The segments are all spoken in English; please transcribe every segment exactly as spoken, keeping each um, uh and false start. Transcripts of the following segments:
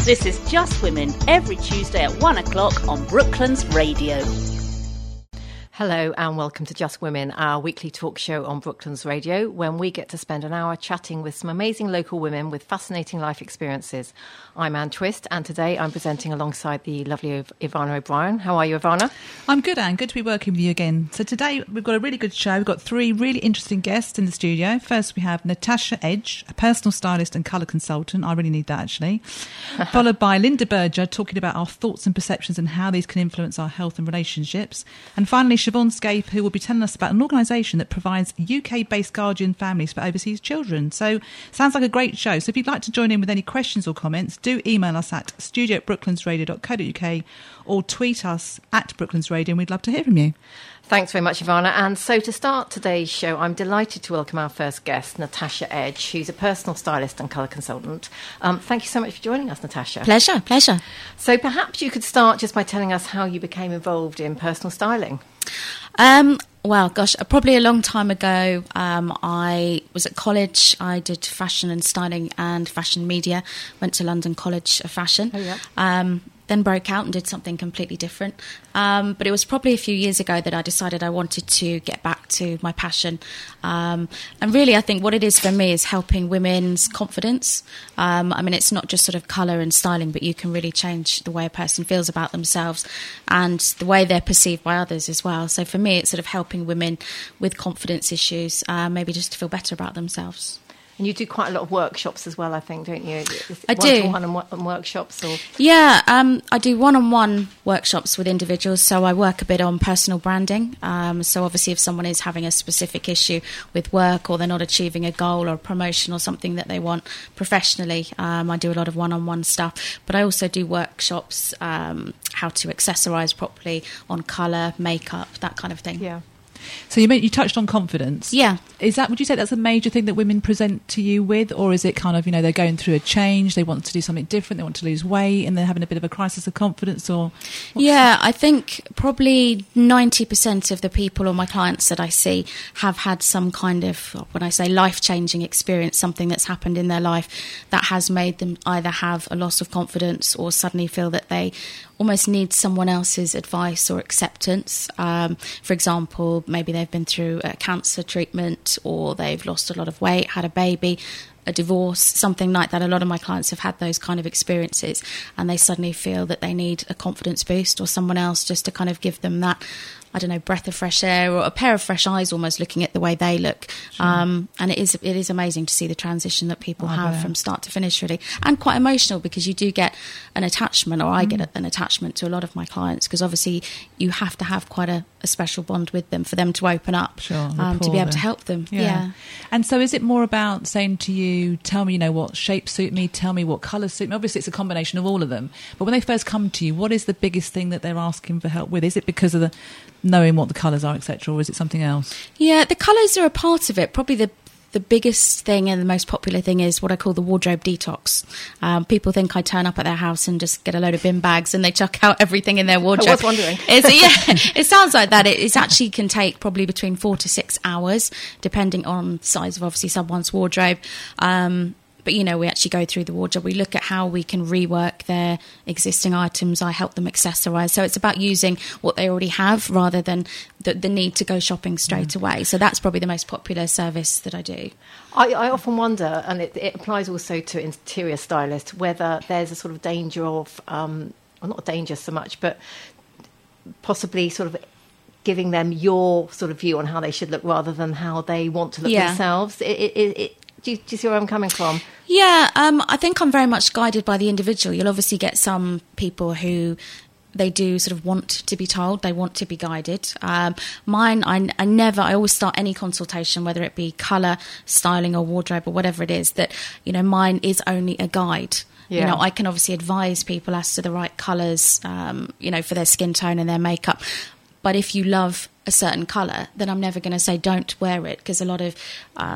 This is Just Women, every Tuesday at one o'clock on Brooklands Radio. Hello and welcome to Just Women, our weekly talk show on Brooklands Radio, when we get to spend an hour chatting with some amazing local women with fascinating life experiences. I'm Anne Twist, and today I'm presenting alongside the lovely Iv- Ivana O'Brien. How are you, Ivana? I'm good, Anne. Good to be working with you again. So today we've got a really good show. We've got three really interesting guests in the studio. First we have Natasha Edge, a personal stylist and colour consultant. I really need that, actually. Followed by Linda Berger, talking about our thoughts and perceptions and how these can influence our health and relationships. And finally, Siobhan Scape, who will be telling us about an organisation that provides U K-based guardian families for overseas children. So sounds like a great show. So if you'd like to join in with any questions or comments, do email us at studio at brooklandsradio dot co dot uk or tweet us at brooklandsradio, and we'd love to hear from you. Thanks very much, Ivana. And so to start today's show, I'm delighted to welcome our first guest, Natasha Edge, who's a personal stylist and colour consultant. Um, thank you so much for joining us, Natasha. Pleasure, pleasure. So perhaps you could start just by telling us how you became involved in personal styling. Um, well, gosh, probably a long time ago, um, I was at college. I did fashion and styling and fashion media, went to London College of Fashion. Oh, yeah. Um, then broke out and did something completely different. Um, but it was probably a few years ago that I decided I wanted to get back to my passion. Um, and really, I think what it is for me is helping women's confidence. Um, I mean, it's not just sort of colour and styling, but you can really change the way a person feels about themselves and the way they're perceived by others as well. So for me, it's sort of helping women with confidence issues, uh, maybe just to feel better about themselves. And you do quite a lot of workshops as well, I think, don't you? I do. One-to-one and workshops? Or? Yeah, um, I do one-on-one workshops with individuals, so I work a bit on personal branding. Um, so obviously if someone is having a specific issue with work or they're not achieving a goal or a promotion or something that they want professionally, um, I do a lot of one-on-one stuff. But I also do workshops, um, how to accessorise properly on colour, makeup, that kind of thing. Yeah. So you meant you touched on confidence. Yeah. Is that, would you say that's a major thing that women present to you with, or is it kind of, you know, they're going through a change, they want to do something different, they want to lose weight, and they're having a bit of a crisis of confidence, or? Yeah, I think probably ninety percent of the people or my clients that I see have had some kind of, when I say life-changing experience, something that's happened in their life that has made them either have a loss of confidence or suddenly feel that they almost need someone else's advice or acceptance. Um, for example, maybe they've been through a cancer treatment or they've lost a lot of weight, had a baby, a divorce, something like that. A lot of my clients have had those kind of experiences and they suddenly feel that they need a confidence boost or someone else just to kind of give them that, I don't know, breath of fresh air or a pair of fresh eyes almost looking at the way they look. Sure. Um, and it is it is amazing to see the transition that people I have bet. from start to finish, really. And quite emotional because you do get an attachment, or I Mm. get an attachment to a lot of my clients because obviously you have to have quite a, a special bond with them for them to open up, Sure, um, to rapport be able there. to help them. Yeah. yeah. And so is it more about saying to you, tell me, you know, what shapes suit me, tell me what colours suit me? Obviously, it's a combination of all of them. But when they first come to you, what is the biggest thing that they're asking for help with? Is it because of the knowing what the colours are, et cetera, or is it something else? Yeah, the colours are a part of it. Probably the the biggest thing and the most popular thing is what I call the wardrobe detox. Um, people think I turn up at their house and just get a load of bin bags and they chuck out everything in their wardrobe. I was wondering. It's, yeah, it sounds like that. It it's actually can take probably between four to six hours, depending on the size of obviously someone's wardrobe. Um, But, you know, we actually go through the wardrobe. We look at how we can rework their existing items. I help them accessorise. So it's about using what they already have rather than the, the need to go shopping straight mm. away. So that's probably the most popular service that I do. I, I often wonder, and it, it applies also to interior stylists, whether there's a sort of danger of, um, well, not danger so much, but possibly sort of giving them your sort of view on how they should look rather than how they want to look Yeah. themselves. It, it, it, it, Do you, do you see where I'm coming from? Yeah, um, I think I'm very much guided by the individual. You'll obviously get some people who they do sort of want to be told, they want to be guided. Um, mine, I, I never, I always start any consultation, whether it be colour, styling or wardrobe or whatever it is, that, you know, mine is only a guide. Yeah. You know, I can obviously advise people as to the right colours, um, you know, for their skin tone and their makeup. But if you love a certain colour, then I'm never going to say don't wear it, because a lot of, um,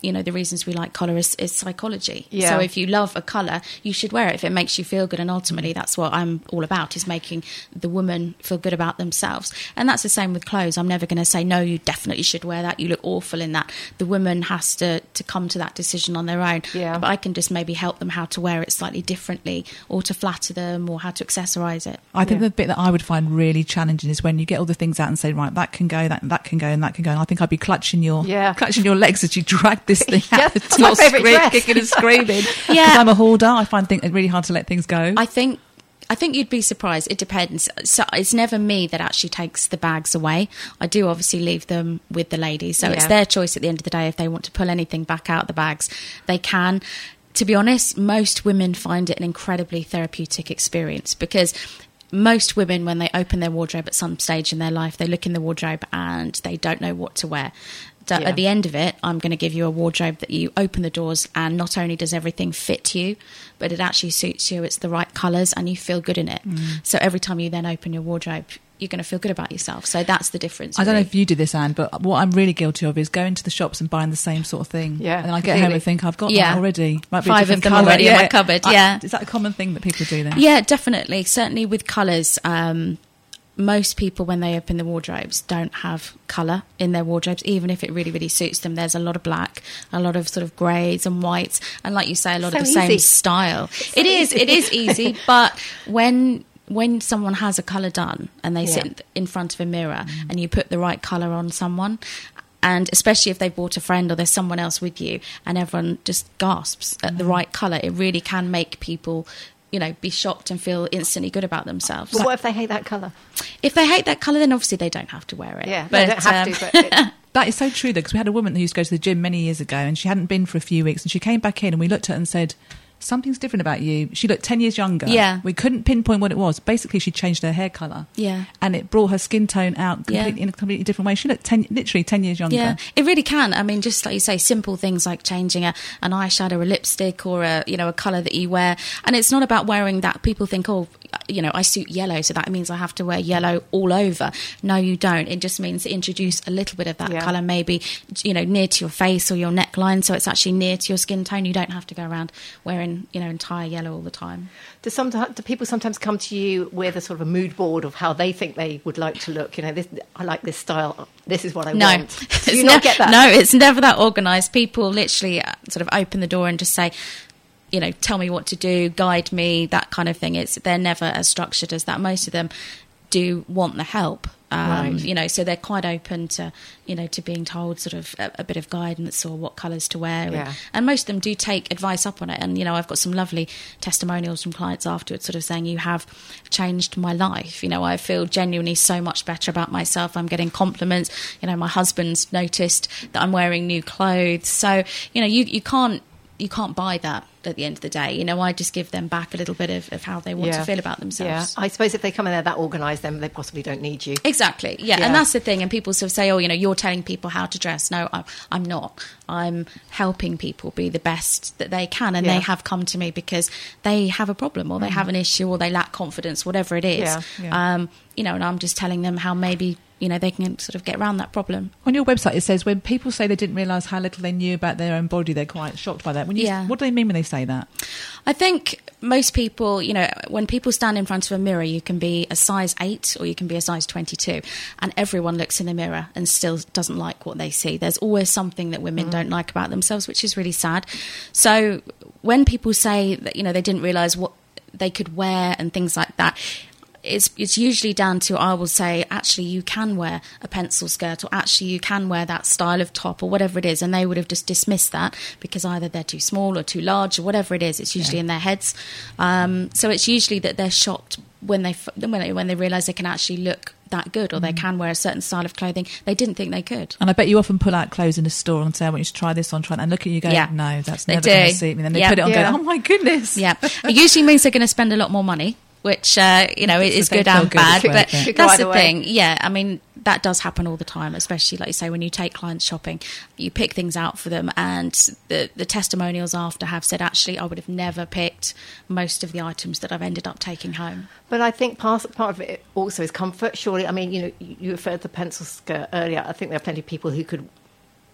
you know, the reasons we like colour is, is psychology. Yeah. So if you love a colour, you should wear it if it makes you feel good. And ultimately, that's what I'm all about, is making the woman feel good about themselves. And that's the same with clothes. I'm never going to say, no, you definitely should wear that. You look awful in that. The woman has to, to come to that decision on their own. Yeah. But I can just maybe help them how to wear it slightly differently, or to flatter them, or how to accessorise it. I think Yeah. the bit that I would find really challenging is when you get all the things out and say, right, that can go, that that can go, and that can go. And I think I'd be clutching your Yeah. clutching your legs as you drag this thing Yeah, out the that's my door, favourite scream, dress. kicking and screaming. Yeah. Because I'm a hoarder. I find things, it's really hard to let things go. I think I think you'd be surprised. It depends. So it's never me that actually takes the bags away. I do obviously leave them with the ladies. So Yeah. it's their choice at the end of the day. If they want to pull anything back out the bags, they can. To be honest, most women find it an incredibly therapeutic experience, because most women, when they open their wardrobe at some stage in their life, they look in the wardrobe and they don't know what to wear. So Yeah. at the end of it, I'm going to give you a wardrobe that you open the doors, and not only does everything fit you, but it actually suits you. It's the right colours and you feel good in it. Mm. So every time you then open your wardrobe, you're going to feel good about yourself. So that's the difference. I don't know really. if you do this, Anne, but what I'm really guilty of is going to the shops and buying the same sort of thing. Yeah, And then I get completely. home and think, I've got Yeah. that already. Might be a Five of different them colour. already in my cupboard, I- yeah. Is that a common thing that people do then? Yeah, definitely. Certainly with colours, um, most people, when they open the wardrobes, don't have colour in their wardrobes, even if it really, really suits them. There's a lot of black, a lot of sort of greys and whites, and like you say, a lot So of the same easy. style. It is, it is easy, but when when someone has a colour done and they Yeah. sit in front of a mirror and you put the right colour on someone, and especially if they've bought a friend or there's someone else with you, and everyone just gasps at the right colour, it really can make people, you know, be shocked and feel instantly good about themselves. But what if they hate that colour? If they hate that colour, then obviously they don't have to wear it. Yeah, but they don't have um, to. But it, That is so true, though, because we had a woman who used to go to the gym many years ago, and she hadn't been for a few weeks, and she came back in, and we looked at her and said, something's different about you. She looked ten years younger. Yeah. We couldn't pinpoint what it was. Basically, she changed her hair colour. Yeah. And it brought her skin tone out Yeah. completely, in a completely different way. She looked ten, literally ten years younger. Yeah, it really can. I mean, just like you say, simple things like changing a, an eyeshadow, a lipstick, or a, you know, a colour that you wear. And it's not about wearing that. People think, oh, you know, I suit yellow, so that means I have to wear yellow all over. No, you don't. It just means to introduce a little bit of that Yeah. colour, maybe, you know, near to your face or your neckline, so it's actually near to your skin tone. You don't have to go around wearing, you know, entire yellow all the time. do, some, do people sometimes come to you with a sort of a mood board of how they think they would like to look? You know, this, I like this style. This is what I No, want. Do it's you not ne- get that? No, it's never that organised. People literally uh, sort of open the door and just say, you know, tell me what to do, guide me, that kind of thing. It's they're never as structured as that. Most of them do want the help. Um, Right. You know, so they're quite open to, you know, to being told sort of a, a bit of guidance or what colours to wear. Yeah. And, and most of them do take advice up on it. And, you know, I've got some lovely testimonials from clients afterwards sort of saying, you have changed my life. You know, I feel genuinely so much better about myself. I'm getting compliments. You know, my husband's noticed that I'm wearing new clothes. So, you know, you, you can't, you can't buy that at the end of the day. You know, I just give them back a little bit of, of how they want Yeah. to feel about Yeah, themselves. I suppose if they come in there that organised, then they possibly don't need you. Exactly. Yeah. Yeah. And that's the thing. And people sort of say, oh, you know, you're telling people how to dress. No, I'm, I'm not. I'm helping people be the best that they can. And Yeah. they have come to me because they have a problem or they have an issue or they lack confidence, whatever it is. Yeah, yeah. Um, you know, and I'm just telling them how maybe, you know, they can sort of get around that problem. On your website, it says when people say they didn't realise how little they knew about their own body, they're quite shocked by that. When you, Yeah. What do they mean when they say that? I think most people, you know, when people stand in front of a mirror, you can be a size eight or you can be a size twenty-two, and everyone looks in the mirror and still doesn't like what they see. There's always something that women don't like about themselves, which is really sad. So when people say that, you know, they didn't realise what they could wear and things like that, It's, it's usually down to, I will say, actually, you can wear a pencil skirt, or actually, you can wear that style of top, or whatever it is. And they would have just dismissed that because either they're too small or too large, or whatever it is. It's usually Yeah. in their heads. Um, so it's usually that they're shocked when they f- when they, when they realise they can actually look that good, or they can wear a certain style of clothing they didn't think they could. And I bet you often pull out clothes in a store and say, I want you to try this on, try that. And look at you go, Yeah. no, that's They never going do. to suit me. And then they Yeah. put it on Yeah. and go, oh my goodness. Yeah, it usually means they're going to spend a lot more money, which uh, you know is they good feel and good as bad. well, But yeah. Could go that's either the way. thing. Yeah, I mean that does happen all the time, especially like you say when you take clients shopping, you pick things out for them, and the the testimonials after have said, actually, I would have never picked most of the items that I've ended up taking home. But I think part, part of it also is comfort, surely. I mean, you know, you you referred to the pencil skirt earlier. I think there are plenty of people who could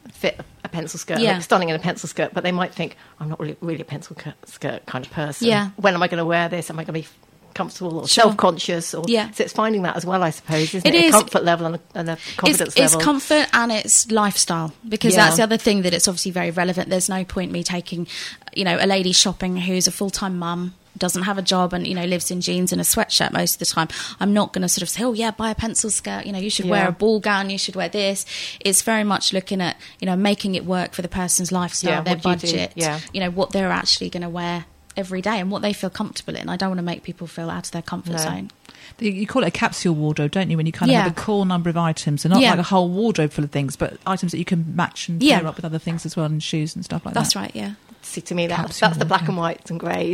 fit a pencil skirt, Yeah. look stunning in a pencil skirt, but they might think, I'm not really, really a pencil skirt, skirt kind of person. Yeah. When am I going to wear this? Am I going to be comfortable or Sure. self-conscious? Or, Yeah. So it's finding that as well, I suppose, isn't It it? is. A comfort level and a, and a confidence it's, level. It's comfort and it's lifestyle, because Yeah. that's the other thing that it's obviously very relevant. There's no point me taking, you know, a lady shopping who's a full-time mum, doesn't have a job and, you know, lives in jeans and a sweatshirt most of the time. I'm not going to sort of say, oh, yeah, buy a pencil skirt. You know, you should Yeah. wear a ball gown. You should wear this. It's very much looking at, you know, making it work for the person's lifestyle, Yeah, their what do you do? budget, Yeah. you know, what they're actually going to wear every day and what they feel comfortable in. I don't want to make people feel out of their comfort No. zone. You you call it a capsule wardrobe, don't you? When you kind of Yeah. have a core number of items, and not Yeah. like a whole wardrobe full of things, but items that you can match and Yeah. pair up with other things as well, and shoes and stuff like That's that. right, yeah. See, to me, that, Capsule that's the black and wardrobe. whites and greys.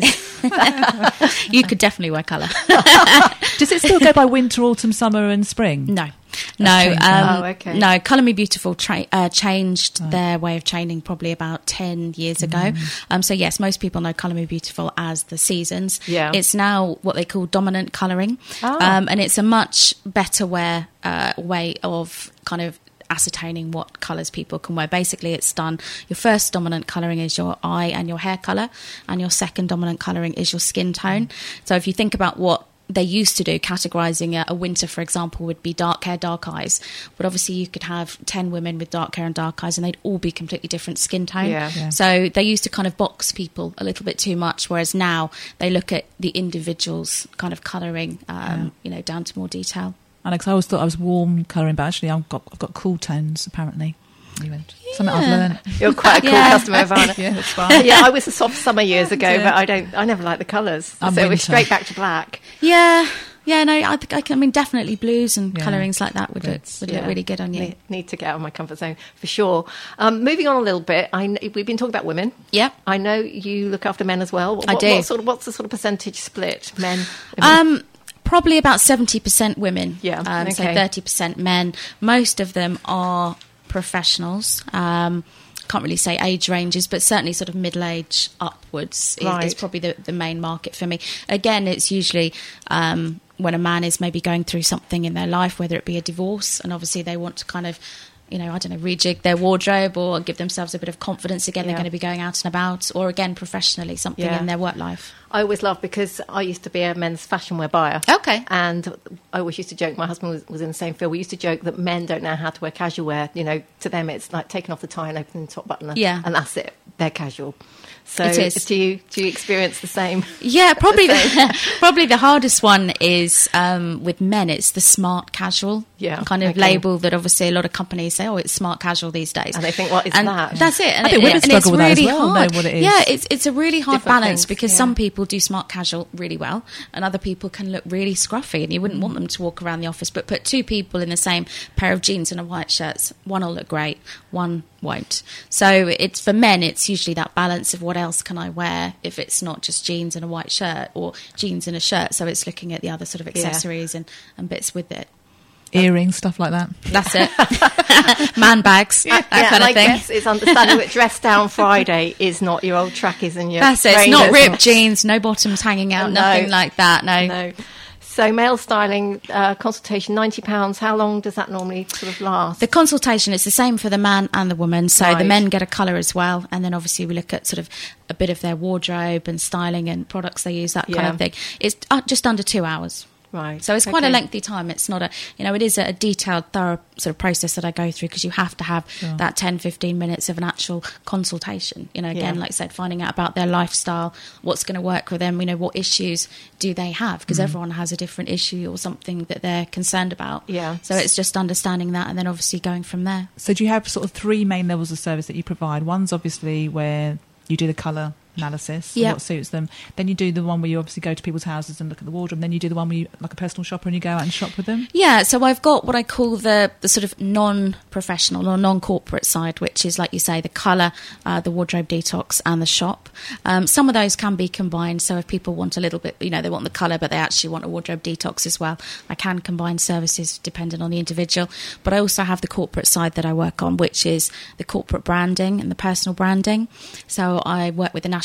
You could definitely wear colour. Does it still go by winter, autumn, summer, and spring? No, no, changed um, now. Oh, okay. no. Colour Me Beautiful tra- uh, changed their way of chaining probably about ten years ago. Um, so yes, most people know Colour Me Beautiful as the seasons. Yeah. It's now what they call dominant colouring, Oh. um, and it's a much better wear, uh, way of kind of ascertaining what colours people can wear. Basically, it's done. Your first dominant colouring is your eye and your hair colour, and your second dominant colouring is your skin tone. So if you think about what they used to do, categorising a, a winter, for example, would be dark hair, dark eyes. But obviously you could have ten women with dark hair and dark eyes and they'd all be completely different skin tone. Yeah. Yeah. So they used to kind of box people a little bit too much, whereas now they look at the individual's kind of colouring, um, you know, down to more detail. Alex, I always thought I was warm colouring, but actually I've got I've got cool tones apparently. Anyway, something I've Yeah. learned. You're quite a cool Yeah. customer, Ivana. Yeah, that's fine. Yeah, I was a soft summer years ago, Yeah. but I don't. I never liked the colours, I'm so it was winter. straight back to black. Yeah. Yeah, no, I think I, can, I mean, definitely blues and Yeah. colourings like that would look, Good. would Yeah. look really good on you. Need, need to get out of my comfort zone for sure. Um, moving on a little bit, I kn- we've been talking about women. Yep. I know you look after men as well. What, I do. What sort of, what's the sort of percentage split, men? Um, probably about seventy percent women. Yeah, Um, So okay. thirty percent men. Most of them are professionals. Um, can't really say age ranges, but certainly sort of middle age upwards is, Right. is probably the, the main market for me. Again, it's usually um, when a man is maybe going through something in their life, whether it be a divorce, and obviously they want to kind of, you know, I don't know, rejig their wardrobe or give themselves a bit of confidence again. Yeah. They're going to be going out and about, or again, professionally, something Yeah. in their work life. I always love because I used to be a men's fashion wear buyer. Okay. And I always used to joke, my husband was, was in the same field, we used to joke that men don't know how to wear casual wear. You know, to them it's like taking off the tie and opening the top button. Yeah. And that's it. They're casual. So It is. do you do you experience the same? Yeah, probably the the, probably the hardest one is um, with men. It's the smart casual Yeah, kind of okay. label that obviously a lot of companies say, oh, it's smart casual these days. And they think, what is and that? That's it. And I think it- women and struggle it's with that as really well, know hard. what it is. Yeah, it's it's a really hard Different balance things, because yeah. some people do smart casual really well, and other people can look really scruffy, and you wouldn't want them to walk around the office. But put two people in the same pair of jeans and a white shirt, one will look great, one won't. So it's for men, it's usually that balance of what else can I wear if it's not just jeans and a white shirt or jeans and a shirt. So it's looking at the other sort of Yeah. accessories and, and bits with it. Earrings, stuff like that. That's it. Man bags, that, that yeah, kind and of I thing. guess it's understanding that dress down Friday is not your old trackies and your That's it. It's not trainers. ripped jeans, no bottoms hanging out, No. nothing like that. No. No. So male styling uh, consultation, ninety pounds. How long does that normally sort of last? The consultation is the same for the man and the woman. So the Right. men get a colour as well. And then obviously we look at sort of a bit of their wardrobe and styling and products they use, that kind Yeah. of thing. It's uh, just under two hours. Right. So it's quite a Okay. lengthy time. It's not a, you know, it is a detailed, thorough sort of process that I go through because you have to have that ten, fifteen minutes of an actual consultation. You know, again, Yeah. like I said, finding out about their lifestyle, what's going to work with them, you know, what issues do they have? Because everyone has a different issue or something that they're concerned about. Yeah. So it's just understanding that and then obviously going from there. So do you have sort of three main levels of service that you provide? One's obviously where you do the colour analysis and Yeah. what suits them. Then you do the one where you obviously go to people's houses and look at the wardrobe. Then you do the one where you, like a personal shopper, and you go out and shop with them. Yeah, so I've got what I call the, the sort of non-professional or non-corporate side, which is, like you say, the colour, uh, the wardrobe detox and the shop. Um, some of those can be combined, so if people want a little bit, you know, they want the colour but they actually want a wardrobe detox as well, I can combine services depending on the individual. But I also have the corporate side that I work on, which is the corporate branding and the personal branding. So I work with the National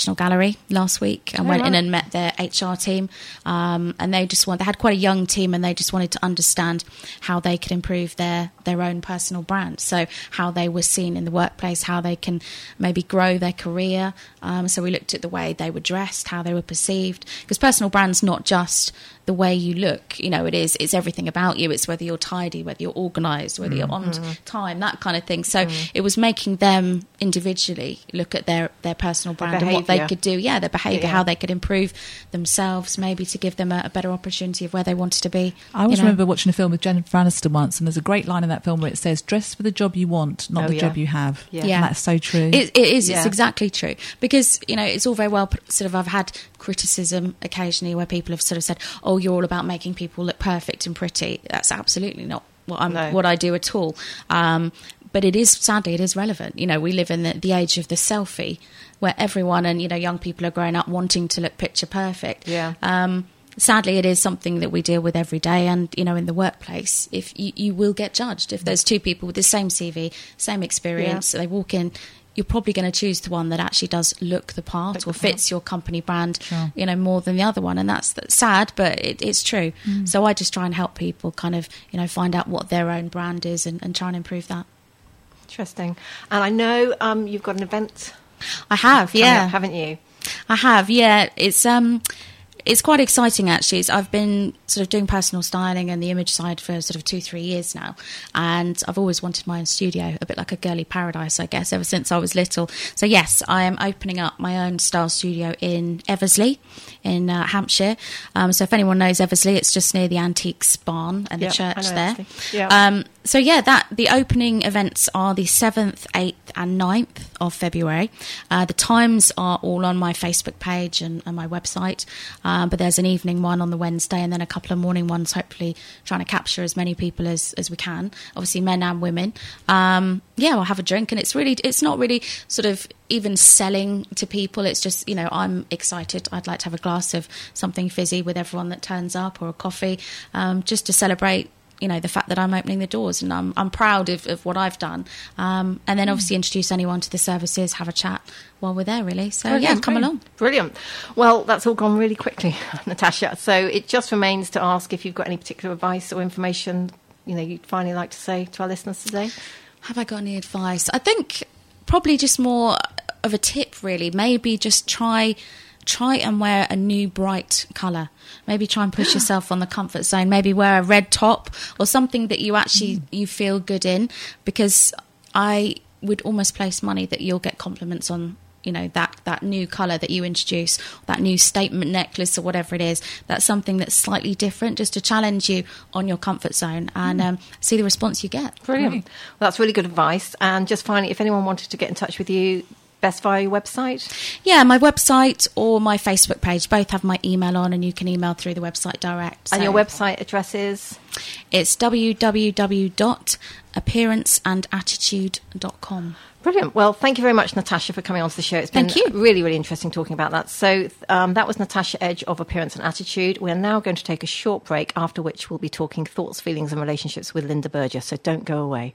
National Gallery last week and Oh, went in right. and met their H R team. Um, and they just want, they had quite a young team and they just wanted to understand how they could improve their, their own personal brand. So how they were seen in the workplace, how they can maybe grow their career. Um, so we looked at the way they were dressed, how they were perceived, because personal brand's not just the way you look, you know, it is, it's everything about you. It's whether you're tidy, whether you're organised, whether you're on time, that kind of thing. So it was making them individually look at their, their personal brand and what they behaviour. could do. Yeah, their behaviour, Yeah. how they could improve themselves, maybe to give them a, a better opportunity of where they wanted to be. I always you know. remember watching a film with Jennifer Aniston once, and there's a great line in that film where it says, dress for the job you want, not Oh, the yeah. job you have. Yeah. Yeah. And that's so true. It, it is. Yeah. It's exactly true. Because, you know, it's all very well, sort of, I've had criticism occasionally where people have sort of said, oh, you're all about making people look perfect and pretty. That's absolutely not what, I'm, No. what I do at all. Um, but it is, sadly, it is relevant. You know, we live in the, the age of the selfie where everyone and, you know, young people are growing up wanting to look picture perfect. Yeah. Um, sadly, it is something that we deal with every day. And, you know, in the workplace, if you, you will get judged. If there's two people with the same C V, same experience, they walk in, you're probably going to choose the one that actually does look the part Look or the fits your company brand, Sure. you know, more than the other one. And that's, that's sad, but it, it's true. Mm. So I just try and help people kind of, you know, find out what their own brand is and, and try and improve that. Interesting. And I know um, you've got an event I have, coming yeah. up, haven't you? I have, yeah. It's um, it's quite exciting actually. It's, I've been sort of doing personal styling and the image side for sort of two, three years now, and I've always wanted my own studio, a bit like a girly paradise, I guess, ever since I was little. So yes, I am opening up my own style studio in Eversley, in uh, Hampshire. Um, so if anyone knows Eversley, it's just near the Antiques Barn and Yeah, the I church know there. Eversley. Yeah. Um, so yeah, that the opening events are the seventh, eighth and ninth of February. Uh, the times are all on my Facebook page and, and my website, um, but there's an evening one on the Wednesday and then a couple of morning ones, hopefully trying to capture as many people as, as we can, obviously men and women. Um, yeah, I'll have a drink, and it's really, it's not really sort of even selling to people. It's just, you know, I'm excited. I'd like to have a glass of something fizzy with everyone that turns up, or a coffee, um, just to celebrate, you know, the fact that I'm opening the doors, and I'm I'm proud of, of what I've done. Um, and then obviously introduce anyone to the services, have a chat while we're there, really. So yeah, come along. Brilliant. Well, that's all gone really quickly, Natasha. So it just remains to ask if you've got any particular advice or information, you know, you'd finally like to say to our listeners today. Have I got any advice? I think probably just more of a tip, really. Maybe just try try and wear a new bright colour. Maybe try and push yourself on the comfort zone. Maybe wear a red top or something that you actually mm. you feel good in, because I would almost place money that you'll get compliments on, you know, that, that new colour that you introduce, that new statement necklace or whatever it is. That's something that's slightly different, just to challenge you on your comfort zone and um, see the response you get. Brilliant. Well, that's really good advice. And just finally, if anyone wanted to get in touch with you, best via your website? Yeah, my website or my Facebook page both have my email on, and you can email through the website direct. And so your website address is? It's w w w dot appearance and attitude dot com. Brilliant. Well, thank you very much, Natasha, for coming on to the show. It's been Thank you. really, really interesting talking about that. So um, that was Natasha Edge of Appearance and Attitude. We're now going to take a short break, after which we'll be talking thoughts, feelings and relationships with Linda Berger. So don't go away.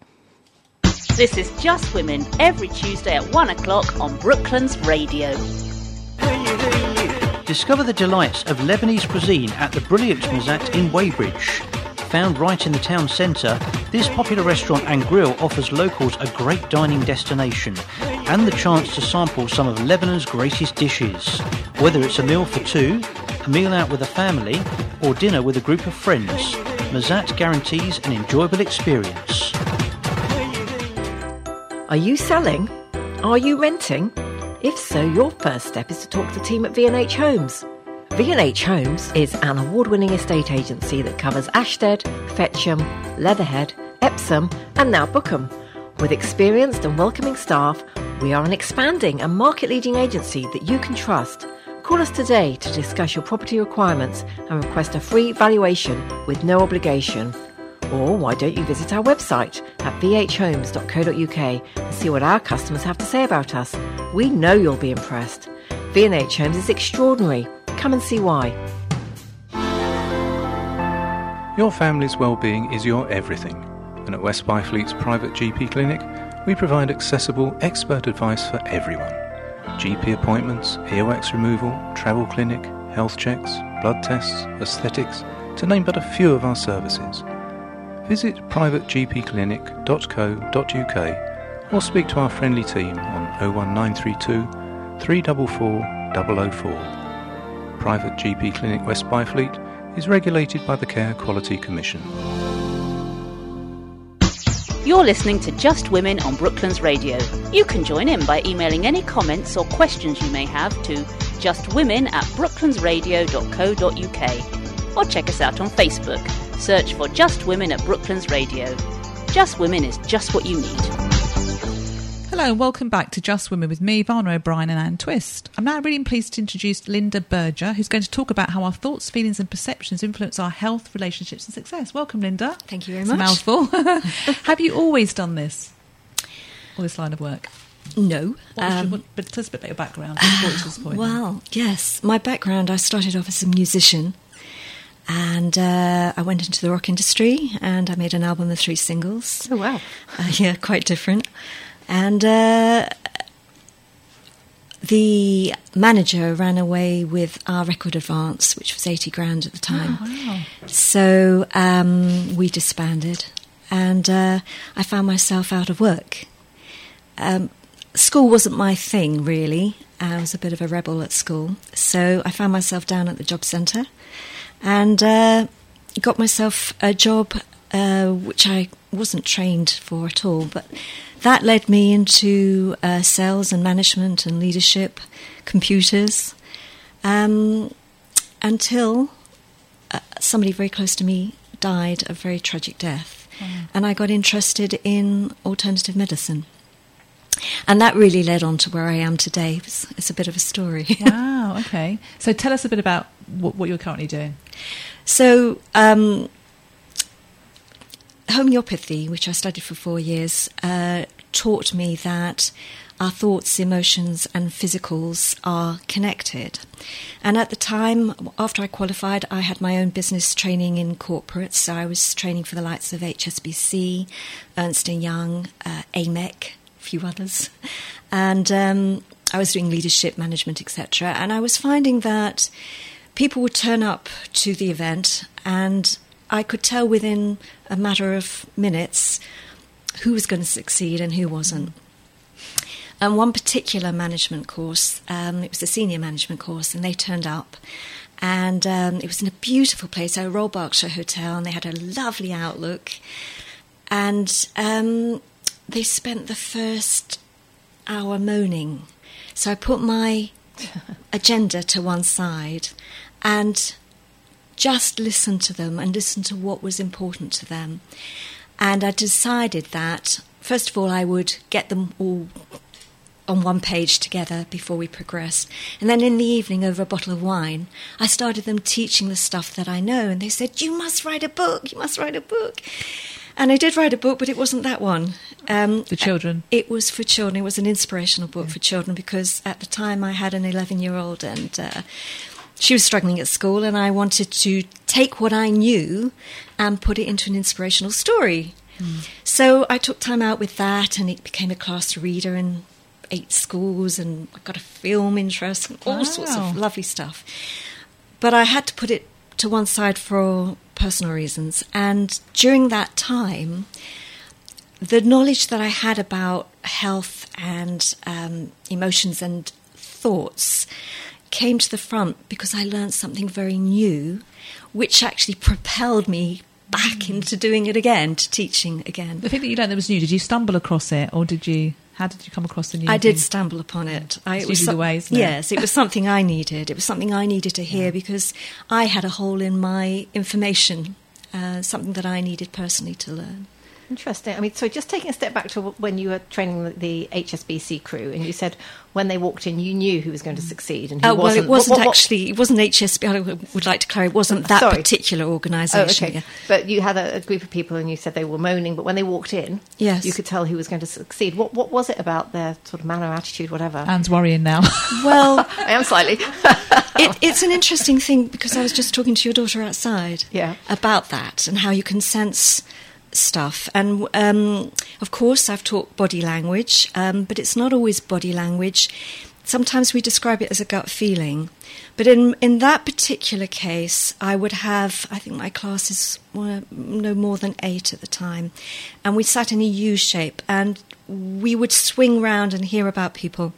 This is Just Women, every Tuesday at one o'clock on Brooklands Radio. Discover the delights of Lebanese cuisine at the brilliant Mazat in Weybridge. Found right in the town centre, this popular restaurant and grill offers locals a great dining destination and the chance to sample some of Lebanon's greatest dishes. Whether it's a meal for two, a meal out with a family, or dinner with a group of friends, Mazat guarantees an enjoyable experience. Are you selling? Are you renting? If so, your first step is to talk to the team at V and H Homes. V and H Homes is an award-winning estate agency that covers Ashted, Fetcham, Leatherhead, Epsom and now Bookham. With experienced and welcoming staff, we are an expanding and market-leading agency that you can trust. Call us today to discuss your property requirements and request a free valuation with no obligation. Or why don't you visit our website at v h homes dot co dot u k and see what our customers have to say about us. We know you'll be impressed. V and H Homes is extraordinary. Come and see why. Your family's well-being is your everything, and at West Byfleet's private G P clinic, we provide accessible, expert advice for everyone. G P appointments, earwax removal, travel clinic, health checks, blood tests, aesthetics, to name but a few of our services. Visit private g p clinic dot co dot u k or speak to our friendly team on oh one nine three two, three four four, zero zero four. Private G P Clinic West Byfleet is regulated by the Care Quality Commission. You're listening to Just Women on Brooklands Radio. You can join in by emailing any comments or questions you may have to justwomen at brooklandsradio dot co dot u k or check us out on Facebook. Search for Just Women at Brooklands Radio. Just Women is just what you need. Hello and welcome back to Just Women with me, Varna O'Brien and Anne Twist. I'm now really pleased to introduce Linda Berger, who's going to talk about how our thoughts, feelings and perceptions influence our health, relationships and success. Welcome, Linda. Thank you very it's much. It's a mouthful. Have you always done this? Or this line of work? No. What um, your, but tell us a bit about your background. Uh, this point well, yes. My background, I started off as a musician. And uh, I went into the rock industry and I made an album of three singles. Oh, wow. Uh, yeah, quite different. And uh, the manager ran away with our record advance, which was eighty grand at the time. Oh, wow. So um, we disbanded and uh, I found myself out of work. Um, school wasn't my thing, really. I was a bit of a rebel at school. So I found myself down at the job centre and uh, got myself a job uh, which I wasn't trained for at all, but that led me into uh, sales and management and leadership, computers, um, until uh, somebody very close to me died a very tragic death. Mm. And I got interested in alternative medicine. And that really led on to where I am today. It's, it's a bit of a story. Wow, okay. So tell us a bit about what, what you're currently doing. So, um, homeopathy, which I studied for four years, uh, taught me that our thoughts, emotions and physicals are connected. And at the time, after I qualified, I had my own business training in corporates. So I was training for the likes of H S B C, Ernst and Young, uh, A M E C, a few others. And um, I was doing leadership, management, et cetera. And I was finding that people would turn up to the event and I could tell within a matter of minutes who was going to succeed and who wasn't. And one particular management course, um, it was a senior management course, and they turned up. And um, it was in a beautiful place, a Royal Berkshire Hotel, and they had a lovely outlook. And um, they spent the first hour moaning. So I put my agenda to one side and just listened to them and listened to what was important to them. And I decided that, first of all, I would get them all on one page together before we progressed. And then in the evening, over a bottle of wine, I started them teaching the stuff that I know. And they said, you must write a book, you must write a book. And I did write a book, but it wasn't that one. Um, for children? It was for children. It was an inspirational book yeah. for children because at the time I had an eleven-year-old and uh, she was struggling at school, and I wanted to take what I knew and put it into an inspirational story. Mm. So I took time out with that, and it became a class reader in eight schools, and I got a film interest and all wow. sorts of lovely stuff. But I had to put it to one side for personal reasons. And during that time, the knowledge that I had about health and um, emotions and thoughts came to the front because I learned something very new, which actually propelled me back mm. into doing it again, to teaching again. The thing that you learned that was new, did you stumble across it, or did you? How did you come across the new? I thing? did stumble upon it. I, it was usually so, the way, isn't it? Yes, it was something I needed. It was something I needed to hear yeah. because I had a hole in my information, uh, something that I needed personally to learn. Interesting. I mean, so just taking a step back to when you were training the H S B C crew, and you said when they walked in, you knew who was going to succeed and who oh, well, wasn't. it wasn't what, what, actually. It wasn't H S B C. I would like to clarify. It wasn't that Sorry. particular organisation. Oh, okay. But you had a, a group of people, and you said they were moaning. But when they walked in, yes. you could tell who was going to succeed. What What was it about their sort of manner, attitude, whatever? Anne's worrying now. Well, I am slightly. it, it's an interesting thing because I was just talking to your daughter outside. Yeah. About that and how you can sense stuff. And um, of course I've taught body language, um, but it's not always body language. sometimes we describe it as a gut feeling. But in in that particular case, I would have, I think my classes were no more than eight at the time. And we sat in a U shape and we would swing round and hear about people.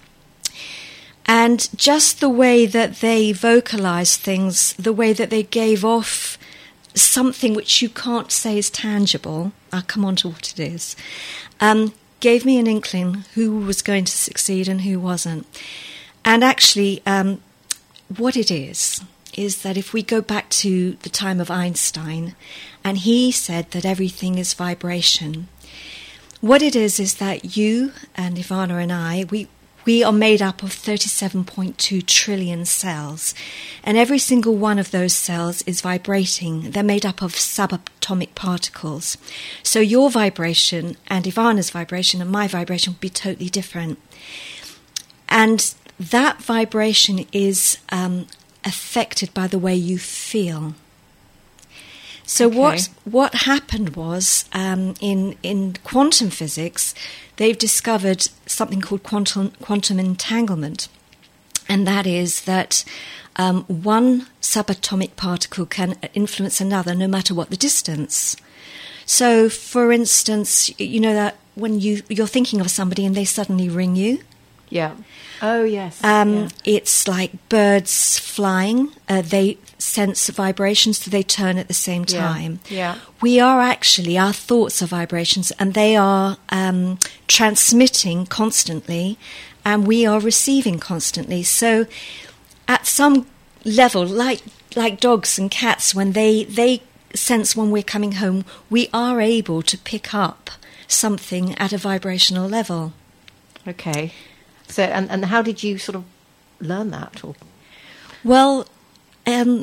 And just the way that they vocalized things, the way that they gave off something which you can't say is tangible, I'll come on to what it is, um, gave me an inkling who was going to succeed and who wasn't. And actually, um, what it is, is that if we go back to the time of Einstein, and he said that everything is vibration, what it is is that you and Ivana and I, we we are made up of thirty-seven point two trillion cells, and every single one of those cells is vibrating. They're made up of subatomic particles. So your vibration and Ivana's vibration and my vibration will be totally different. And that vibration is um, affected by the way you feel. So Okay. what what happened was, um, in in quantum physics, they've discovered something called quantum quantum entanglement, and that is that um, one subatomic particle can influence another, no matter what the distance. So, for instance, you know that when you you're thinking of somebody and they suddenly ring you. Yeah. Oh, yes. Um, yeah. It's like birds flying. Uh, they sense vibrations, so they turn at the same Yeah, time. yeah. We are actually, our thoughts are vibrations, and they are um, transmitting constantly, and we are receiving constantly. So at some level, like like dogs and cats, when they, they sense when we're coming home, we are able to pick up something at a vibrational level. Okay. So, and, and how did you sort of learn that? Or? Well, um,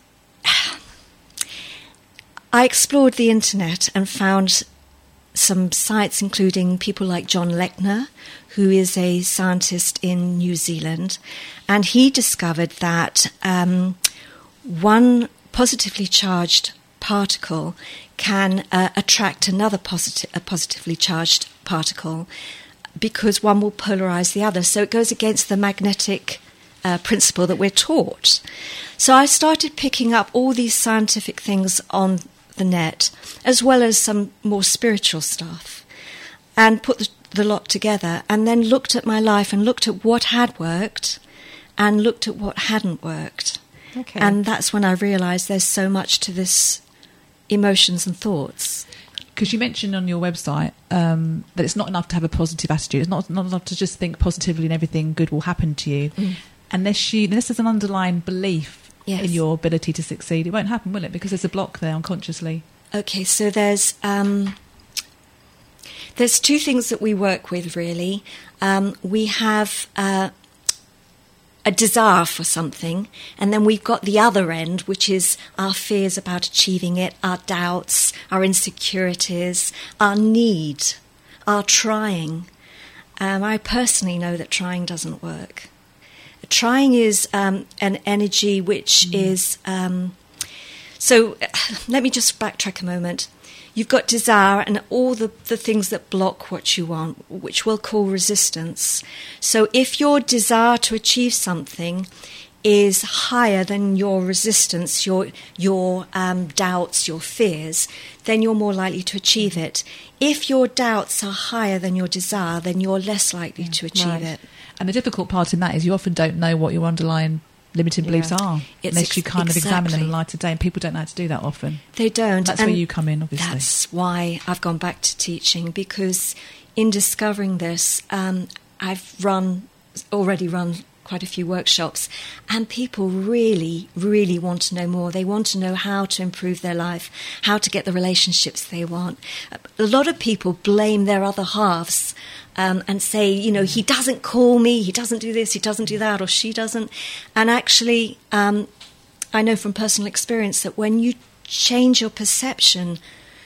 I explored the internet and found some sites, including people like John Lechner, who is a scientist in New Zealand, and he discovered that um, one positively charged particle can uh, attract another posit- a positively charged particle, because one will polarize the other. So it goes against the magnetic uh, principle that we're taught. So I started picking up all these scientific things on the net, as well as some more spiritual stuff, and put the, the lot together, and then looked at my life and looked at what had worked and looked at what hadn't worked. Okay. And that's when I realized there's so much to this emotions and thoughts. Because you mentioned on your website um, that it's not enough to have a positive attitude. It's not, not enough to just think positively and everything good will happen to you. Mm. Unless you, unless there's an underlying belief Yes. in your ability to succeed, it won't happen, will it? Because there's a block there unconsciously. Okay, so there's um, there's two things that we work with, really. Um, we have uh, a desire for something, and then we've got the other end, which is our fears about achieving it, our doubts, our insecurities, our need, our trying. Um, I personally know that trying doesn't work. Trying is um, an energy which mm. is... Um, so let me just backtrack a moment. You've got desire and all the, the things that block what you want, which we'll call resistance. So if your desire to achieve something is higher than your resistance, your your um, doubts, your fears, then you're more likely to achieve it. If your doubts are higher than your desire, then you're less likely yeah, to achieve right. it. And the difficult part in that is you often don't know what your underlying limiting Yeah. beliefs are It's unless ex- you kind of examine them exactly. in light of day, and people don't know how to do that often. They don't. That's and where you come in, obviously. That's why I've gone back to teaching, because in discovering this, um, I've run already run quite a few workshops, and people really, really want to know more. They want to know how to improve their life, how to get the relationships they want. A lot of people blame their other halves um, and say, you know, he doesn't call me, he doesn't do this, he doesn't do that, or she doesn't. And actually, um, I know from personal experience that when you change your perception,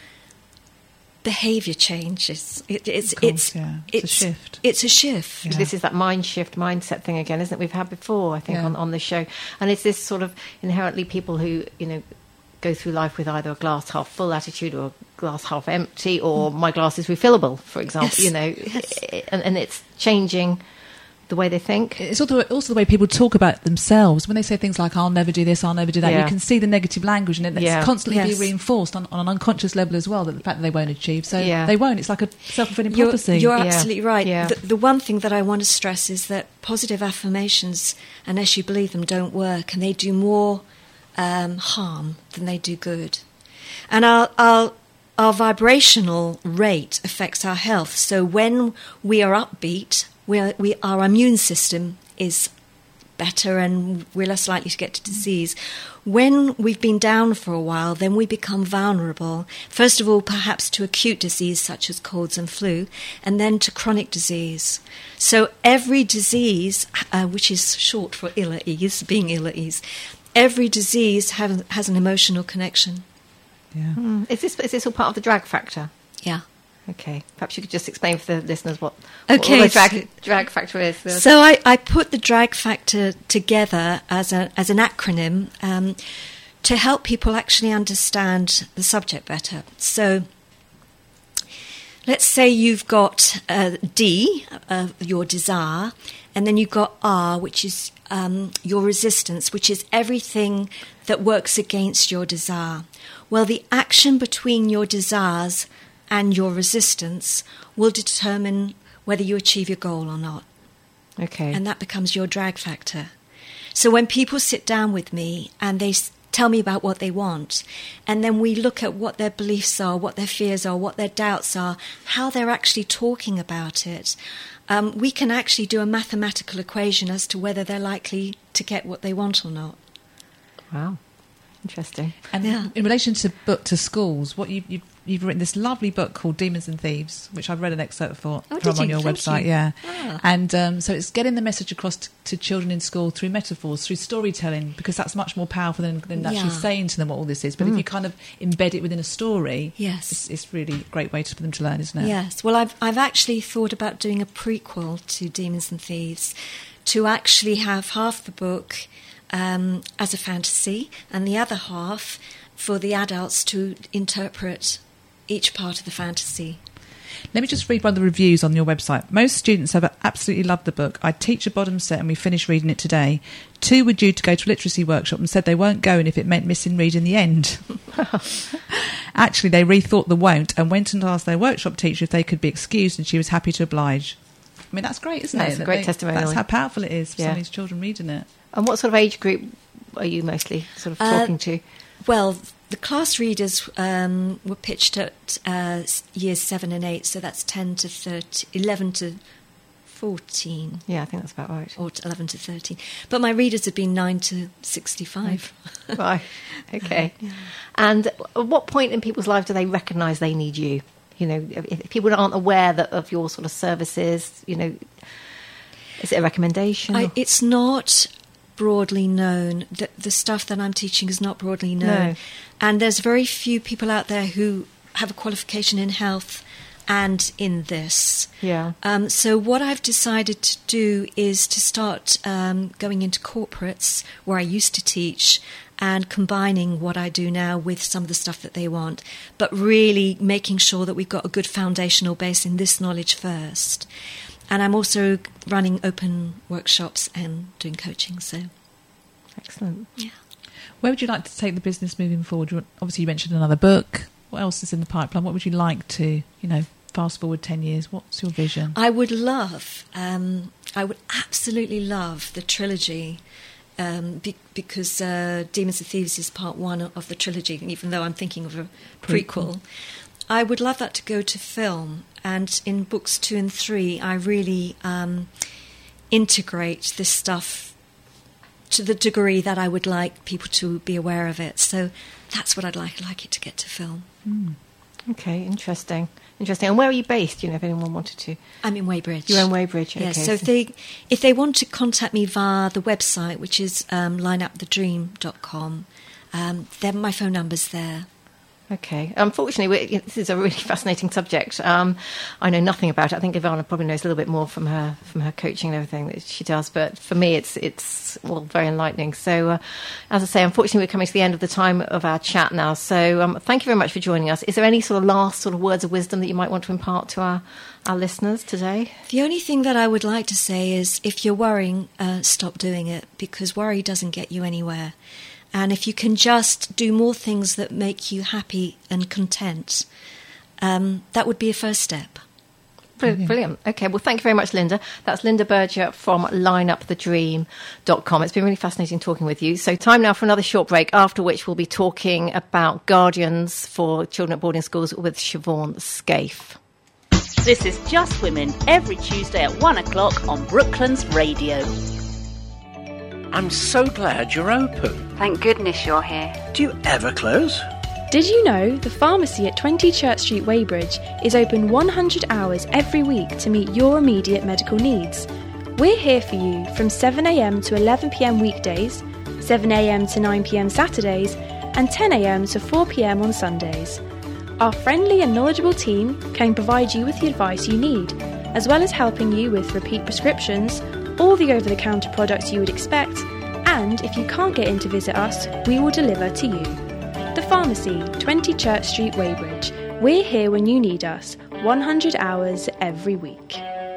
behaviour changes. It, it's, Of course, it's, yeah. It's a it's shift. It's a shift. Yeah. This is that mind shift mindset thing again, isn't it? We've had before, I think, Yeah. on, on the show. And it's this sort of inherently people who, you know, go through life with either a glass half full attitude or a glass half empty, or my glass is refillable, for example, Yes. you know, Yes. and, and it's changing the way they think. It's also, also the way people talk about themselves. When they say things like, I'll never do this, I'll never do that, Yeah. you can see the negative language, and it's Yeah. constantly Yes. being reinforced on, on an unconscious level as well, that the fact that they won't achieve. So Yeah. they won't. It's like a self-fulfilling You're, prophecy. you're Yeah. absolutely right. Yeah. The, the one thing that I want to stress is that positive affirmations, unless you believe them, don't work, and they do more um, harm than they do good. And our, our our vibrational rate affects our health. So when we are upbeat, we are, we our immune system is better and we're less likely to get to disease. When we've been down for a while, then we become vulnerable. First of all, perhaps to acute disease such as colds and flu, and then to chronic disease. So every disease, uh, which is short for ill at ease, being ill at ease, every disease have, has an emotional connection. yeah. Mm. Is this is this all part of the drag factor? Yeah. Okay, perhaps you could just explain for the listeners what, Okay, what the drag, so- drag factor is. So I, I put the drag factor together as a as an acronym um, to help people actually understand the subject better. So let's say you've got uh, D, uh, your desire, and then you've got R, which is um, your resistance, which is everything that works against your desire. Well, the action between your desires and your resistance will determine whether you achieve your goal or not. Okay. And that becomes your drag factor. So when people sit down with me and they s- tell me about what they want, and then we look at what their beliefs are, what their fears are, what their doubts are, how they're actually talking about it, um, we can actually do a mathematical equation as to whether they're likely to get what they want or not. Wow, interesting. And Yeah. in relation to book to schools, what you, you, you've written this lovely book called Demons and Thieves, which I've read an excerpt for Oh, from did on you? your Thank website. you. Yeah, Ah. and um, so it's getting the message across to, to children in school through metaphors, through storytelling, because that's much more powerful than, than actually Yeah. saying to them what all this is. But if you kind of embed it within a story, Yes. it's, it's really a great way to, for them to learn, isn't it? Yes. Well, I've I've actually thought about doing a prequel to Demons and Thieves, to actually have half the book um, as a fantasy and the other half for the adults to interpret each part of the fantasy. Let me just read one of the reviews on your website. Most students have absolutely loved the book. I teach a bottom set and we finished reading it today. Two were due to go to a literacy workshop and said they weren't going if it meant missing read in the end. Actually, they rethought the won't and went and asked their workshop teacher if they could be excused, and she was happy to oblige. I mean, that's great, isn't That's it? a That great they- testimonial. That's how powerful it is for Yeah. some of these children reading it. And what sort of age group are you mostly sort of Uh, talking to? Well, the class readers um, were pitched at uh, s- years seven and eight, so that's ten to thirteen, eleven to fourteen, Yeah, I think that's about right. or to eleven to thirteen. But my readers have been nine to sixty-five. Right. Okay. And at what point in people's lives do they recognise they need you? You know, if, if people aren't aware that of your sort of services, you know, is it a recommendation? I, or- it's not broadly known. The, the stuff that I'm teaching is not broadly known. No. And there's very few people out there who have a qualification in health and in this. Yeah. Um, so what I've decided to do is to start um, going into corporates where I used to teach and combining what I do now with some of the stuff that they want, but really making sure that we've got a good foundational base in this knowledge first. And I'm also running open workshops and doing coaching. So, Excellent. yeah. Where would you like to take the business moving forward? You want- Obviously, you mentioned another book. What else is in the pipeline? What would you like to, you know, fast forward ten years? What's your vision? I would love, um, I would absolutely love the trilogy, um, be, because uh, Demons and Thieves is part one of the trilogy, and even though I'm thinking of a prequel, Prequel. I would love that to go to film. And in books two and three, I really um, integrate this stuff to the degree that I would like people to be aware of it. So that's what I'd like, like it to get to film. Okay, interesting. Interesting. And where are you based? You know, if anyone wanted to. I'm in Weybridge. You're in Weybridge. Okay. Yes, so if they if they want to contact me via the website, which is um, line up the dream dot com, um, then my phone number's there. Okay. Unfortunately, we, this is a really fascinating subject. Um, I know nothing about it. I think Ivana probably knows a little bit more from her from her coaching and everything that she does. But for me, it's it's well very enlightening. So, uh, as I say, unfortunately, we're coming to the end of the time of our chat now. So, um, thank you very much for joining us. Is there any sort of last sort of words of wisdom that you might want to impart to our our listeners today? The only thing that I would like to say is, if you're worrying, uh, stop doing it, because worry doesn't get you anywhere. And if you can just do more things that make you happy and content, um, that would be a first step. Brilliant. Brilliant. Okay, well, thank you very much, Linda. That's Linda Berger from line up the dream dot com. It's been really fascinating talking with you. So time now for another short break, after which we'll be talking about guardians for children at boarding schools with Siobhan Scaife. This is Just Women, every Tuesday at one o'clock on Brooklands Radio. I'm so glad you're open. Thank goodness you're here. Do you ever close? Did you know the pharmacy at twenty Church Street, Weybridge is open one hundred hours every week to meet your immediate medical needs? We're here for you from seven a.m. to eleven p.m. weekdays, seven a.m. to nine p.m. Saturdays, and ten a.m. to four p.m. on Sundays. Our friendly and knowledgeable team can provide you with the advice you need, as well as helping you with repeat prescriptions, all the over-the-counter products you would expect, and if you can't get in to visit us, we will deliver to you. The Pharmacy, twenty Church Street, Weybridge. We're here when you need us, one hundred hours every week.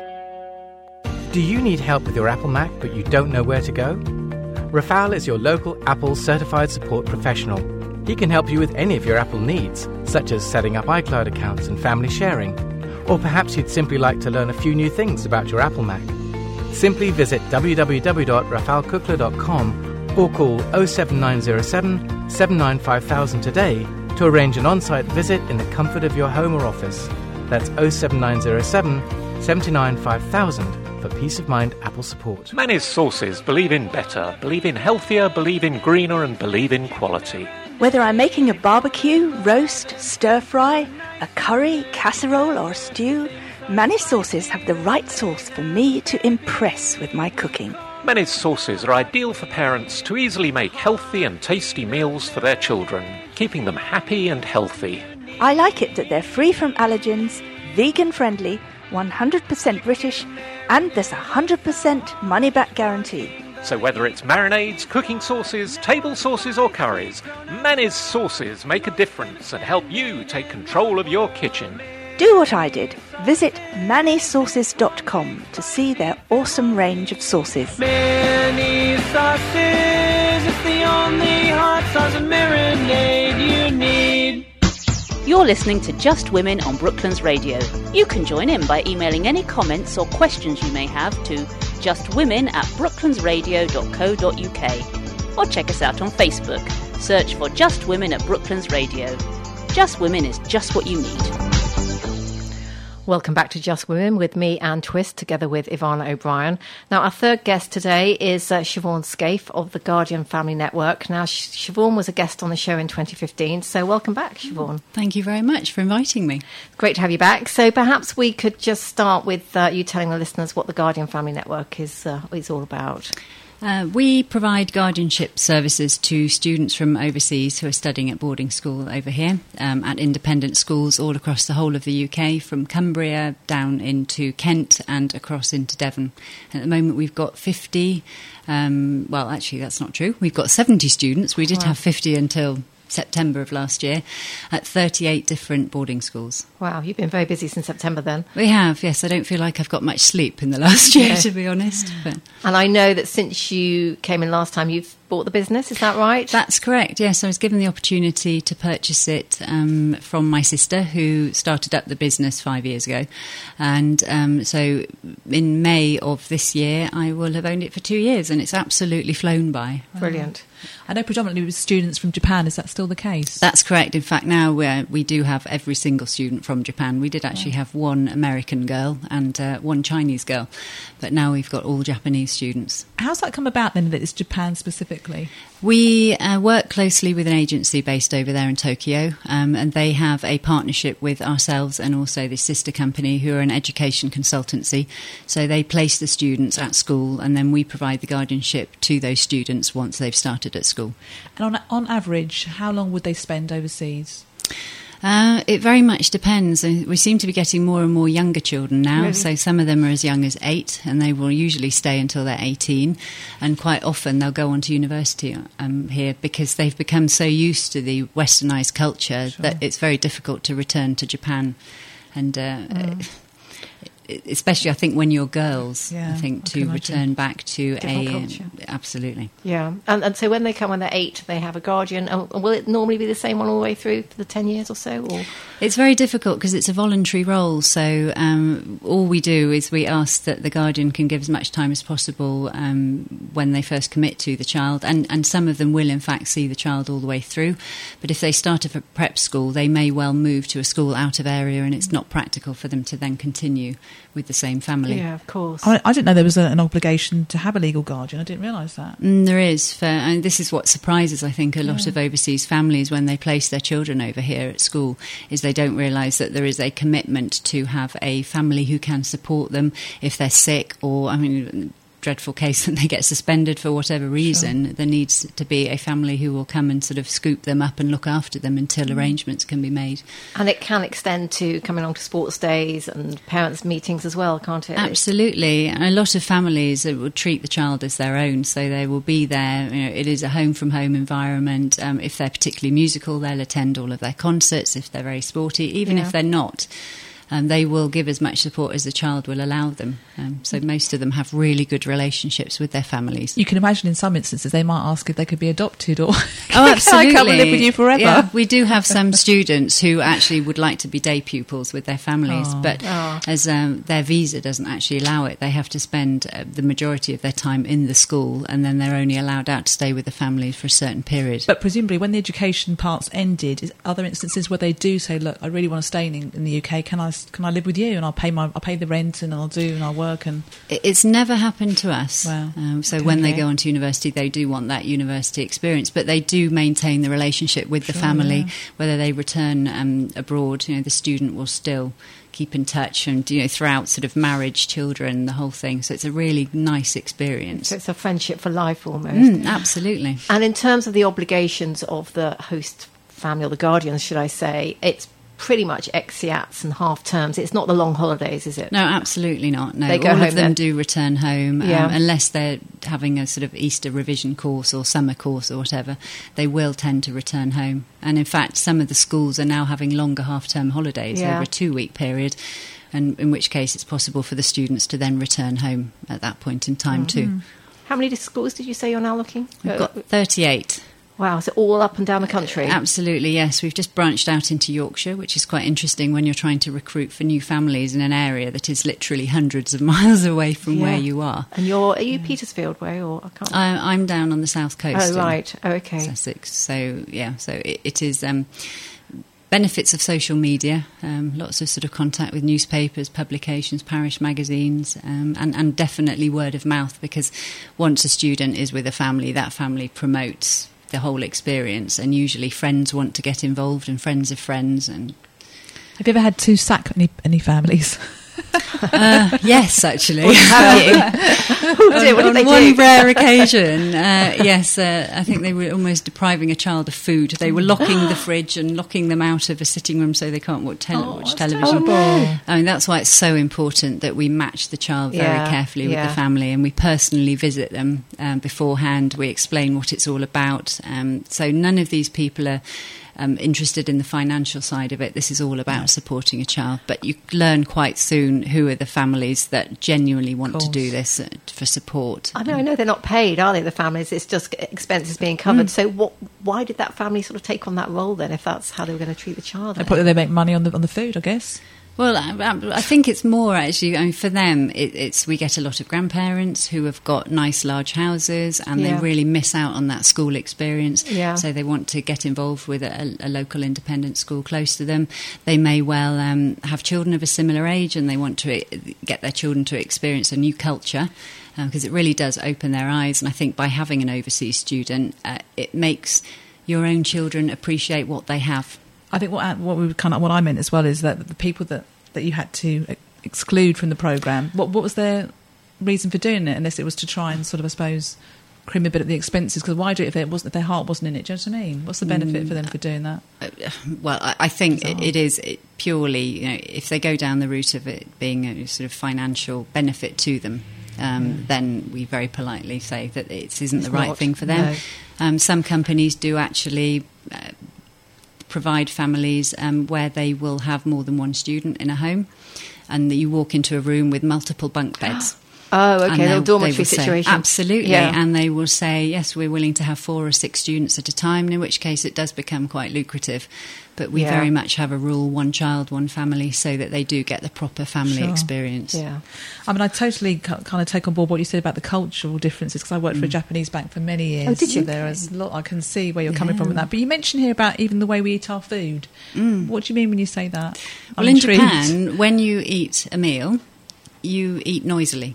Do you need help with your Apple Mac but you don't know where to go? Rafal is your local Apple certified support professional. He can help you with any of your Apple needs, such as setting up iCloud accounts and family sharing. Or perhaps you'd simply like to learn a few new things about your Apple Mac. Simply visit w w w dot rafal kukla dot com or call oh seven nine oh seven, seven nine five thousand today to arrange an on-site visit in the comfort of your home or office. That's oh seven nine oh seven, seven nine five thousand for peace of mind Apple support. Manny's Sauces believe in better, believe in healthier, believe in greener and believe in quality. Whether I'm making a barbecue, roast, stir-fry, a curry, casserole or stew, Manny's Sauces have the right sauce for me to impress with my cooking. Manny's Sauces are ideal for parents to easily make healthy and tasty meals for their children, keeping them happy and healthy. I like it that they're free from allergens, vegan-friendly, one hundred percent British, and there's a one hundred percent money-back guarantee. So whether it's marinades, cooking sauces, table sauces or curries, Manny's Sauces make a difference and help you take control of your kitchen. Do what I did. Visit manny sauces dot com to see their awesome range of sauces. Manny's Sauces, it's the only hot sauce and marinade you need. You're listening to Just Women on Brooklands Radio. You can join in by emailing any comments or questions you may have to justwomen at brooklands radio dot co dot uk or check us out on Facebook. Search for Just Women at Brooklands Radio. Just Women is just what you need. Welcome back to Just Women with me, Anne Twist, together with Ivana O'Brien. Now, our third guest today is uh, Siobhan Scaife of the Guardian Family Network. Now, Sh- Siobhan was a guest on the show in twenty fifteen, so welcome back, Siobhan. Thank you very much for inviting me. Great to have you back. So perhaps we could just start with uh, you telling the listeners what the Guardian Family Network is, uh, is all about. Uh, we provide guardianship services to students from overseas who are studying at boarding school over here, um, at independent schools all across the whole of the U K, from Cumbria down into Kent and across into Devon. And at the moment we've got fifty, um, well actually that's not true, we've got seventy students. We did wow. have fifty until September of last year at thirty-eight different boarding schools. Wow, you've been very busy since September then. We have, yes. I don't feel like I've got much sleep in the last year, yeah. to be honest. But. And I know that since you came in last time, you've bought the business, is that right? That's correct, yes. I was given the opportunity to purchase it um, from my sister, who started up the business five years ago. And um, so in May of this year, I will have owned it for two years, and it's absolutely flown by. Brilliant. I know predominantly with students from Japan. Is that still the case? That's correct. In fact, now we're, we do have every single student from Japan. We did actually have one American girl and uh, one Chinese girl, but now we've got all Japanese students. How's that come about then, that it's Japan specifically? We uh, work closely with an agency based over there in Tokyo, um, and they have a partnership with ourselves and also this sister company, who are an education consultancy. So they place the students at school, and then we provide the guardianship to those students once they've started at school. And on, on average, how long would they spend overseas? Uh, it very much depends. We seem to be getting more and more younger children now. Really? So some of them are as young as eight, and they will usually stay until they're eighteen. And quite often they'll go on to university um, here because they've become so used to the westernised culture Sure. that it's very difficult to return to Japan. And uh, Mm. especially, I think, when you're girls, Yeah, I think, I to can return imagine. back to Different a... culture. Absolutely. Yeah, and, and so when they come when they're eight, they have a guardian. And will it normally be the same one all the way through for the ten years or so? Or It's very difficult because it's a voluntary role. So um, all we do is we ask that the guardian can give as much time as possible um, when they first commit to the child. And, and some of them will, in fact, see the child all the way through. But if they start at a prep school, they may well move to a school out of area, and it's not practical for them to then continue with the same family. yeah, of course. I, I didn't know there was a, an obligation to have a legal guardian. I didn't realise that. Mm, there is, for, and this is what surprises, I think, a lot Yeah. of overseas families when they place their children over here at school, is they don't realise that there is a commitment to have a family who can support them if they're sick, or, I mean, dreadful case that they get suspended for whatever reason. Sure. There needs to be a family who will come and sort of scoop them up and look after them until Mm. arrangements can be made. And it can extend to coming along to sports days and parents' meetings as well, can't it? Absolutely. And a lot of families uh, will treat the child as their own, so they will be there. You know, it is a home-from-home environment. Um, if they're particularly musical, they'll attend all of their concerts. If they're very sporty, even Yeah. if they're not, um, they will give as much support as the child will allow them. Um, so most of them have really good relationships with their families. You can imagine in some instances they might ask if they could be adopted or Oh, absolutely. can I come and live with you forever? Yeah, we do have some students who actually would like to be day pupils with their families, Oh. but Oh. as um, their visa doesn't actually allow it, they have to spend uh, the majority of their time in the school, and then they're only allowed out to stay with the family for a certain period. But presumably when the education part's ended, is other instances where they do say, look, I really want to stay in, in the U K, can I can I live with you, and I'll pay my I'll pay the rent and I'll do and I'll work. And It- It's never happened to us. Wow. Um, so Okay. when they Okay. go on to university, they do want that university experience, but they do maintain the relationship with the Sure, family. yeah. Whether they return um, abroad, you know, the student will still keep in touch, and you know, throughout sort of marriage, children, the whole thing. So it's a really nice experience. So it's a friendship for life almost. Mm, absolutely. And in terms of the obligations of the host family, or the guardians, should I say, it's pretty much exeats and half terms. It's not the long holidays, is it? No, absolutely not. No, They go all home of them then. do return home, um, Yeah. unless they're having a sort of Easter revision course or summer course or whatever. They will tend to return home. And in fact, some of the schools are now having longer half-term holidays Yeah. over a two-week period, and in which case it's possible for the students to then return home at that point in time too. How many schools did you say you're now looking? We've got thirty-eight. Wow, so all up and down the country? Absolutely, yes. We've just branched out into Yorkshire, which is quite interesting when you're trying to recruit for new families in an area that is literally hundreds of miles away from Yeah. where you are. And you're, are you Petersfield way, or I can't... I, I'm down on the south coast. Oh, in right. Oh, okay. Sussex. So, yeah, so it, it is... Um, benefits of social media, um, lots of sort of contact with newspapers, publications, parish magazines, um, and, and definitely word of mouth, because once a student is with a family, that family promotes the whole experience, and usually friends want to get involved, and friends of friends. And have you ever had to sack any, any families? uh, yes, actually. Or have you? Who did? What did on they one do? rare occasion, uh, yes, uh, I think they were almost depriving a child of food. They were locking the fridge and locking them out of a sitting room so they can't watch, tel- Oh, watch that's television. terrible. I mean, that's why it's so important that we match the child very Yeah, carefully with yeah. the family, and we personally visit them um, beforehand. We explain what it's all about. Um, so none of these people are Um, interested in the financial side of it. This is all about supporting a child, but you learn quite soon who are the families that genuinely want to do this uh, for support. I mean, I know they're not paid, are they, the families? It's just expenses being covered. Mm. So what? Why did that family sort of take on that role then, if that's how they were going to treat the child? They probably they make money on the on the food, I guess. Well, I, I think it's more actually. I mean, for them, it, it's we get a lot of grandparents who have got nice large houses, and Yeah. they really miss out on that school experience. Yeah. So they want to get involved with a, a local independent school close to them. They may well um, have children of a similar age, and they want to get their children to experience a new culture, because it really does open their eyes. And I think by having an overseas student, uh, it makes your own children appreciate what they have. I think what what we kind of what I meant as well is that the people that, that you had to exclude from the programme, what what was their reason for doing it, unless it was to try and sort of, I suppose, crim a bit of the expenses? Because why do it if it wasn't if their heart wasn't in it? Do you know what I mean? What's the benefit Mm. for them for doing that? Uh, well, I, I think it, it is it purely, you know, if they go down the route of it being a sort of financial benefit to them, um, mm. then we very politely say that it isn't it's the right not, thing for them. No. Um, some companies do actually uh, provide families um, where they will have more than one student in a home, and that you walk into a room with multiple bunk beds. Oh, okay, a dormitory situation. Absolutely, yeah. And they will say, yes, we're willing to have four or six students at a time, in which case it does become quite lucrative. But we yeah. very much have a rule, one child, one family, so that they do get the proper family sure. experience. Yeah, I mean, I totally kind of take on board what you said about the cultural differences, because I worked mm. for a Japanese bank for many years. Oh, did you? So there is a lot, I can see where you're yeah. coming from with that. But you mentioned here about even the way we eat our food. Mm. What do you mean when you say that? Well, I'm in intrigued. Japan, when you eat a meal, you eat noisily.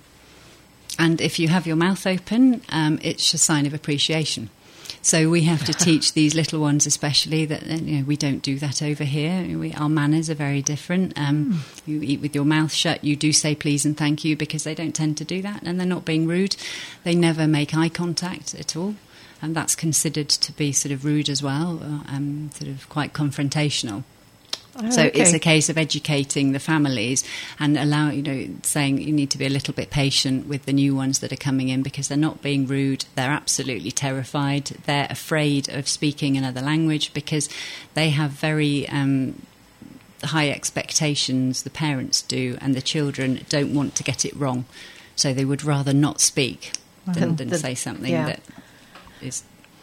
And if you have your mouth open, um, it's a sign of appreciation. So we have to teach these little ones especially that, you know, we don't do that over here. We, our manners are very different. Um, mm. You eat with your mouth shut. You do say please and thank you, because they don't tend to do that, and they're not being rude. They never make eye contact at all, and that's considered to be sort of rude as well, uh, um, sort of quite confrontational. Oh, so okay. it's a case of educating the families and allow, you know, saying you need to be a little bit patient with the new ones that are coming in, because they're not being rude. They're absolutely terrified. They're afraid of speaking another language because they have very um, high expectations, the parents do, and the children don't want to get it wrong. So they would rather not speak than, than the, say something yeah. that is...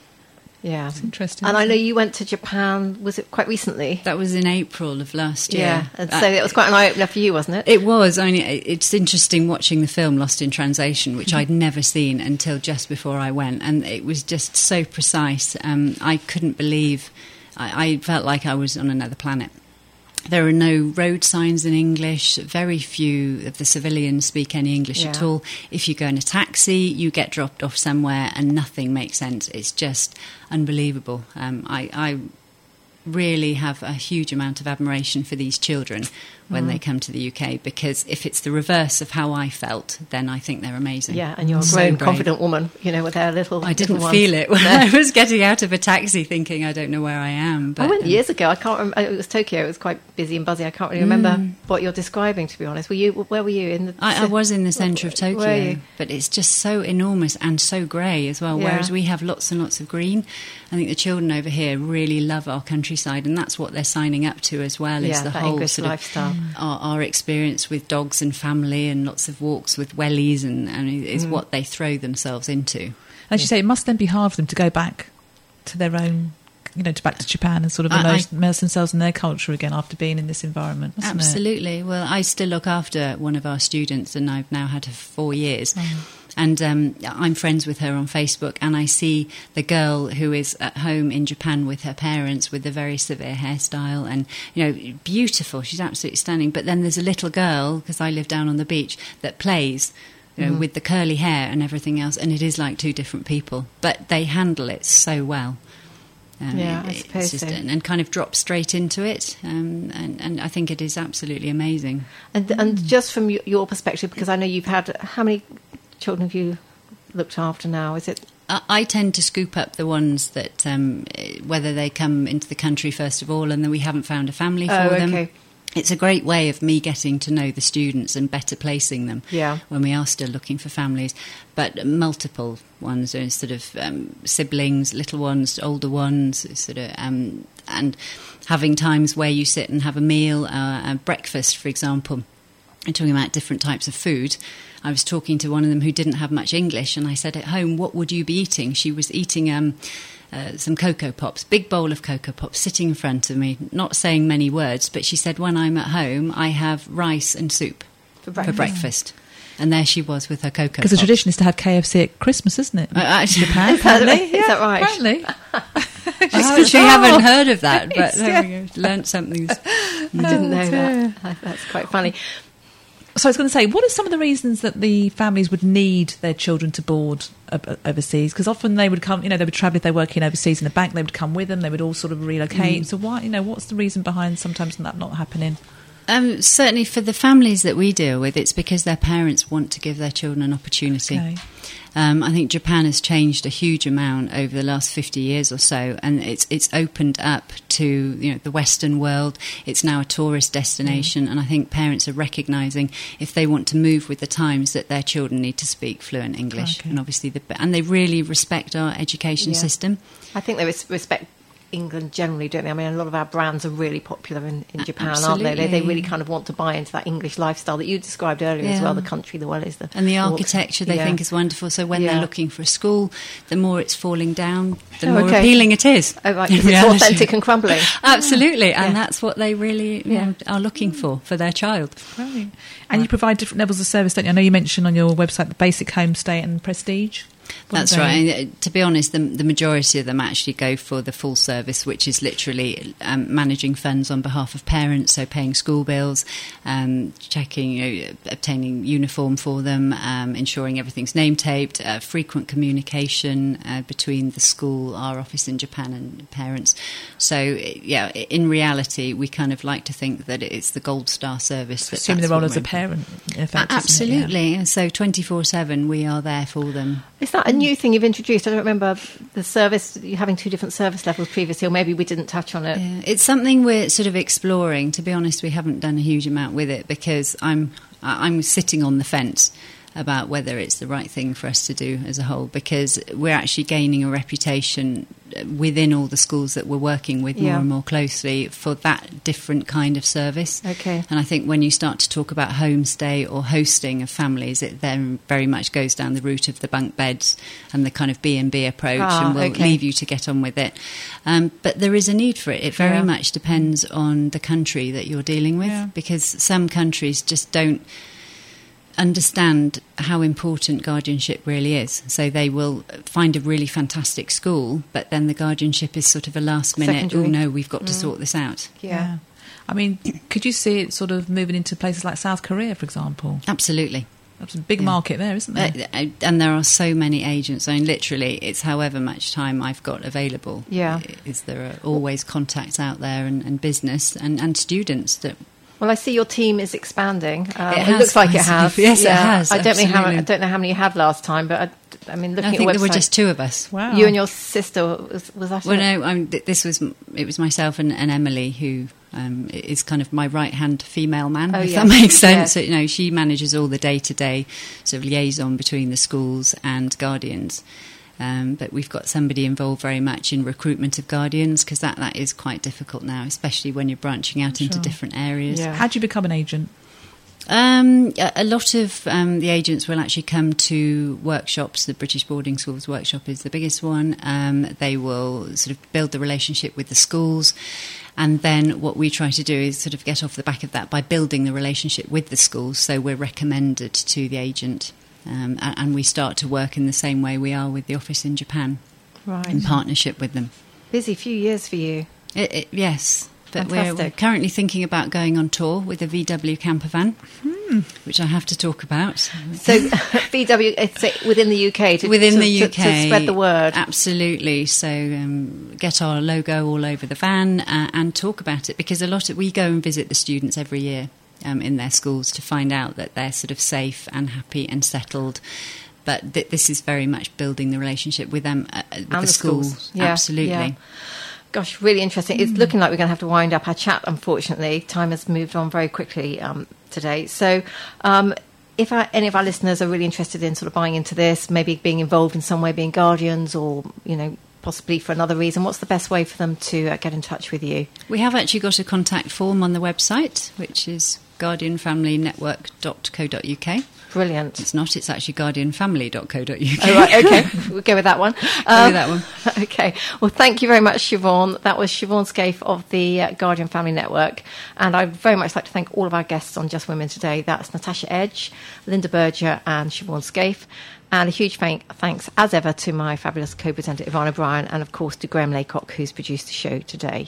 Yeah, it's interesting. And I know you went to Japan, was it quite recently? That was in April of last year. Yeah, and so uh, it was quite an eye-opener for you, wasn't it? It was. Only it's interesting watching the film Lost in Translation, which I'd never seen until just before I went, and it was just so precise. Um, I couldn't believe, I, I felt like I was on another planet. There are no road signs in English. Very few of the civilians speak any English yeah. at all. If you go in a taxi, you get dropped off somewhere and nothing makes sense. It's just unbelievable. Um, I, I really have a huge amount of admiration for these children when mm. they come to the U K, because if it's the reverse of how I felt, then I think they're amazing. Yeah, and you're a so grown, brave. confident woman, you know, with our little I didn't little feel ones. it when no. I was getting out of a taxi thinking, I don't know where I am. But, I went um, years ago. I can't remember. It was Tokyo. It was quite busy and buzzy. I can't really remember mm. what you're describing, to be honest. Were you? Where were you? In the? I, I was in the centre of Tokyo, were you? But it's just so enormous and so grey as well, Yeah. whereas we have lots and lots of green. I think the children over here really love our countryside, and that's what they're signing up to as well, Yeah, is the that whole English sort lifestyle. of our, our experience with dogs and family and lots of walks with wellies, and, and is Mm. what they throw themselves into. As you say, it must then be hard for them to go back to their own, you know, to back to Japan and sort of I- immerse, I- immerse themselves in their culture again after being in this environment. mustn't it? Absolutely. Well, I still look after one of our students, and I've now had her for four years. Oh. And um, I'm friends with her on Facebook, and I see the girl who is at home in Japan with her parents with the very severe hairstyle, and, you know, beautiful. She's absolutely stunning. But then there's a little girl, because I live down on the beach, that plays, you know, Mhm. with the curly hair and everything else, and it is like two different people. But they handle it so well. Um, Yeah, I it- suppose it's just, so. and, and kind of drop straight into it, um, and, and I think it is absolutely amazing. And, and just from y- your perspective, because I know you've had, how many children have you looked after now? Is it? I, I tend to scoop up the ones that, um, eh, whether they come into the country first of all, and then we haven't found a family for Oh, them. okay. It's a great way of me getting to know the students and better placing them Yeah. when we are still looking for families. But multiple ones, uh, sort of um, siblings, little ones, older ones, sort of, um, and having times where you sit and have a meal, uh, a breakfast, for example, and talking about different types of food. I was talking to one of them who didn't have much English, and I said, at home, what would you be eating? She was eating um, uh, some Cocoa Pops, big bowl of Cocoa Pops sitting in front of me, not saying many words, but she said, when I'm at home, I have rice and soup For breakfast. For breakfast. And there she was with her Cocoa Pops. Because the tradition is to have K F C at Christmas, isn't it? Uh, actually, Japan, Is that- apparently. is that right? Apparently. I actually haven't heard of that, but Yes, there yeah. we go. Learned something. I didn't know that. Uh, That's quite funny. So I was going to say, what are some of the reasons that the families would need their children to board uh, overseas? Because often they would come, you know, they would travel if they're working overseas in a bank. They would come with them. They would all sort of relocate. Mm. So why, you know, what's the reason behind sometimes that not happening? Um, certainly for the families that we deal with, it's because their parents want to give their children an opportunity. Okay. Um, I think Japan has changed a huge amount over the last fifty years or so, and it's it's opened up to, you know, the Western world. It's now a tourist destination, mm. and I think parents are recognising, if they want to move with the times, that their children need to speak fluent English, okay. and obviously, the, and they really respect our education Yeah. system. I think they res- respect England generally, don't they? I mean, a lot of our brands are really popular in, in Japan, Absolutely. aren't they? they? They really kind of want to buy into that English lifestyle that you described earlier as Yeah. well, the country, the well is the... And the walks. architecture they Yeah. think is wonderful. So when Yeah. they're looking for a school, the more it's falling down, the Oh, more okay. appealing it is. Oh, right, in 'cause it's reality. authentic and crumbling. Absolutely, and Yeah. that's what they really you Yeah. know, are looking for for their child. Right. And you provide different levels of service, don't you? I know you mentioned on your website the basic homestay and prestige. What That's are they? right. And, uh, to be honest, the, the majority of them actually go for the full service, which is literally um, managing funds on behalf of parents, so paying school bills, um, checking, you know, obtaining uniform for them, um, ensuring everything's name taped, uh, frequent communication uh, between the school, our office in Japan, and parents. So, yeah, in reality, we kind of like to think that it's the gold star service. That Assuming that's the role what as a we're- parent, in effect, Uh, isn't it? Yeah. absolutely. So twenty-four seven, we are there for them. Is that a new thing you've introduced? I don't remember the service, you having two different service levels previously, or maybe we didn't touch on it. Yeah, it's something we're sort of exploring. To be honest, we haven't done a huge amount with it because I'm I'm sitting on the fence about whether it's the right thing for us to do as a whole, because we're actually gaining a reputation within all the schools that we're working with Yeah. more and more closely for that different kind of service. Okay. And I think when you start to talk about homestay or hosting of families, it then very much goes down the route of the bunk beds and the kind of B and B approach, Ah, and we'll okay. leave you to get on with it. Um, but there is a need for it. It very Yeah. much depends on the country that you're dealing with, Yeah. because some countries just don't understand how important guardianship really is. So they will find a really fantastic school, but then the guardianship is sort of a last minute, Secondary. oh no, we've got to Mm. sort this out. Yeah. I mean, could you see it sort of moving into places like South Korea, for example? Absolutely. That's a big Yeah. market there, isn't there? Uh, uh, and there are so many agents. I mean, literally, it's however much time I've got available. Yeah. Is there are always contacts out there, and, and business and, and students that. Well, I see your team is expanding. Um, It it, has, looks like it I has. see. Yes, it Yeah. has, I don't know how absolutely. I don't know how many you had last time, but I, I mean, looking I at think your there were website, just two of us. Wow. you and your sister was, was that Well, it? no, I'm, th- this was it was myself and, and Emily, who um, is kind of my right hand female man, Oh, if yes. that makes sense. Yes. So, you know, she manages all the day to day sort of liaison between the schools and guardians. Um, but we've got somebody involved very much in recruitment of guardians, because that, that is quite difficult now, especially when you're branching out into Sure. different areas. Yeah. How do you become an agent? Um, a, a lot of um, the agents will actually come to workshops. The British Boarding Schools workshop is the biggest one. Um, they will sort of build the relationship with the schools. And then what we try to do is sort of get off the back of that by building the relationship with the schools. So we're recommended to the agent. Um, and, and we start to work in the same way we are with the office in Japan, Right. in partnership with them. Busy few years for you. It, it, yes. But we're, Fantastic. we're currently thinking about going on tour with a V W camper van, Hmm. which I have to talk about. So V W, it's uh, within the U K to, Within to, the to- U K, to spread the word. Absolutely. So um, get our logo all over the van uh, and talk about it, because a lot of we go and visit the students every year um, in their schools to find out that they're sort of safe and happy and settled. But th- this is very much building the relationship with them, uh, with And the, the school. schools. Yeah, Absolutely. yeah. Gosh, really interesting. It's looking like we're going to have to wind up our chat, unfortunately. Time has moved on very quickly um, today. So um, if our, any of our listeners are really interested in sort of buying into this, maybe being involved in some way, being guardians, or, you know, possibly for another reason, what's the best way for them to uh, get in touch with you? We have actually got a contact form on the website, which is guardian family network dot co dot uk. Brilliant. It's not, it's actually guardian family dot co dot uk. Oh, right, okay. We'll go with that one. Go with that one. Okay. Well, thank you very much, Siobhan. That was Siobhan Scaife of the uh, Guardian Family Network. And I'd very much like to thank all of our guests on Just Women today. That's Natasha Edge, Linda Berger and Siobhan Scaife. And a huge thank- thanks, as ever, to my fabulous co-presenter, Ivana Bryan, and, of course, to Graham Laycock, who's produced the show today.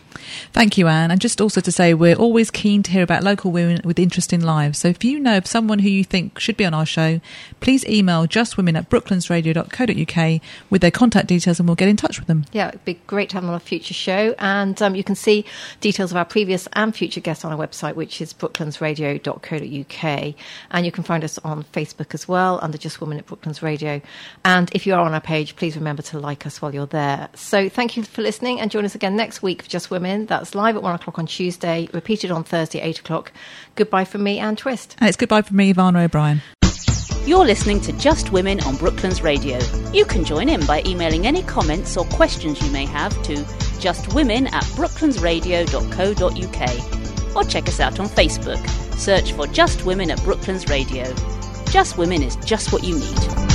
Thank you, Anne. And just also to say, we're always keen to hear about local women with interesting lives. So if you know of someone who you think should be on our show, please email justwomen at brooklandsradio dot co dot uk with their contact details and we'll get in touch with them. Yeah, it'd be great to have them on a future show. And um, you can see details of our previous and future guests on our website, which is brooklandsradio dot co dot uk. And you can find us on Facebook as well, under Just Women at Brooklands Radio. And if you are on our page, please remember to like us while you're there. So thank you for listening, and join us again next week for Just Women. That's live at one o'clock on Tuesday, repeated on Thursday, eight o'clock. Goodbye from me, Anne Twist. And it's goodbye from me, Ivana O'Brien. You're listening to Just Women on Brooklands Radio. You can join in by emailing any comments or questions you may have to justwomen at brooklandsradio dot co dot uk, or check us out on Facebook. Search for Just Women at Brooklands Radio. Just Women is just what you need.